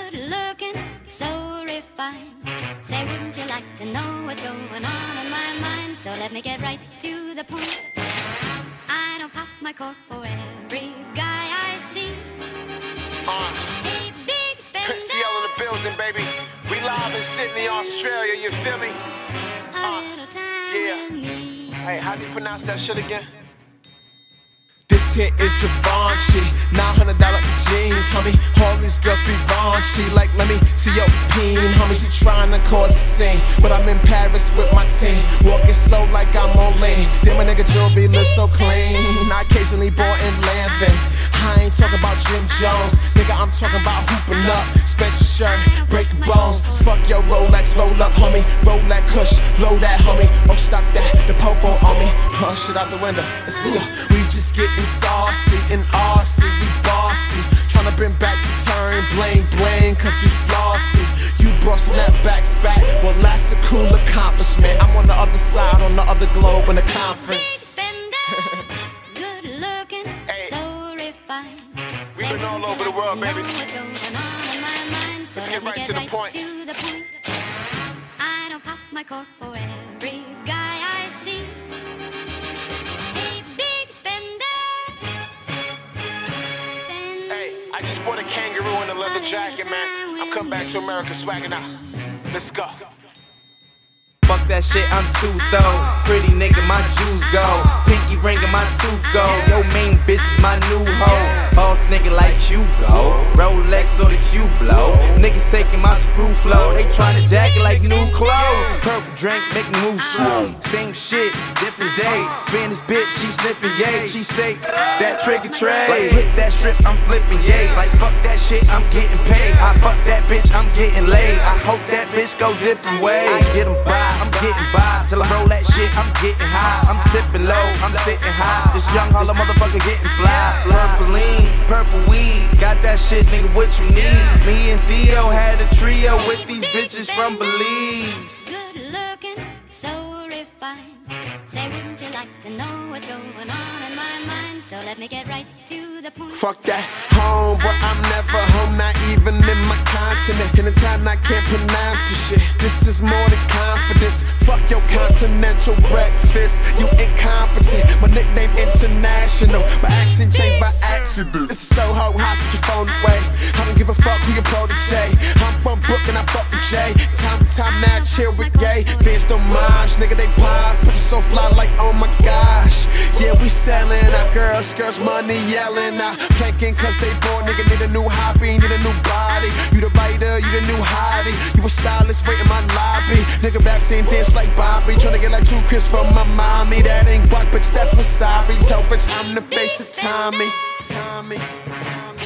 Good looking, so refined. Say, wouldn't you like to know what's going on in my mind? So let me get right to the point. I don't pop my cork for every guy I see. Hey, big spender. Prince TL in the building, baby. We live in Sydney, Australia, you feel me? A little time with me. Hey, how do you pronounce that shit again? This hit is Givenchy, $900 jeans, homie. All these girls be raunchy, like let me see your peen, homie. She tryna cause a scene, but I'm in Paris with my team, walking slow like I'm on lean. Damn, my nigga jewelry look so clean. I occasionally bought in Lanvin. I ain't talking about Jim Jones, nigga. I'm talking about hooping up, Spencer shirt, breaking bones. Fuck your Rolex, roll up, homie. Roll that Kush, blow that, homie. Oh, stop that, the popo on me. Oh, shit out the window. Let's see ya. We just getting saucy in RC, we bossy. Tryna bring back the turn, bling bling, cause we flossy. You brought snapbacks back, well that's a cool accomplishment. I'm on the other side, on the other globe in the conference. Big spender, good looking, so refined. We've been all over the world, baby. What's going on in my mind? So let me get right to the point. I don't pop my cork for every guy I see. Hey, big spender. Hey, I just bought a kangaroo in a leather jacket, man. I'm coming back to America swagging out. Let's go. Fuck that shit, I'm too thorough. Pretty nigga, my jewels go. Pinky ring and my tooth go. Yo, main bitch is my new hoe. Boss nigga like Hugo. Rolex or the Hublot. Niggas taking my screw flow. They tryna jack it like new clothes. Purple drink, make me move slow. Same shit, different day. Spanish bitch, she sniffing yay. She say, that trigger trade. Like hit that strip, I'm flipping yay. Like fuck that shit, I'm getting paid. I fuck that bitch, I'm getting laid. I hope that bitch go different ways. I get 'em by. I'm getting by, till I roll that shit, I'm getting high. I'm tipping low, I'm sitting high. This young holla motherfucker getting fly. Purple lean, purple weed, got that shit, nigga, what you need? Me and Theo had a trio with these bitches from Belize. Good looking, so refined. Say, wouldn't you like to know what's going on in my mind? So let me get right to the point. Fuck that home, but I'm never home, not even in my continent. In a time I can't pronounce this shit. This is more than confidence. Fuck your continental breakfast. You incompetent. My nickname international. My accent changed by accident. This is so hard, high, put your phone away. I don't give a fuck who your protege. I'm from Brooklyn, I fuck with Jay. Time to time now, chill with gay. Vince don't mind, nigga, they pause. But you so fly like, oh my gosh. Yeah, we selling our girls money yelling out. Planking cause they bored, nigga, need a new hobby, need a new body. You the writer, you the new hottie. You a stylist, wait in my lobby. Nigga rap scene dance like Bobby. Tryna get like 2 Chris from my mommy. That ain't guac, bitch, that's wasabi. Tell bitch I'm the face of Tommy.